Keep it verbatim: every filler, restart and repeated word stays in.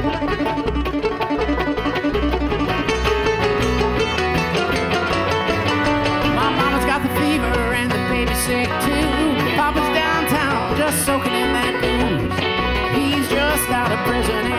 My mama's got the fever and the baby's sick too. Papa's downtown just soaking in that booze. He's just out of prison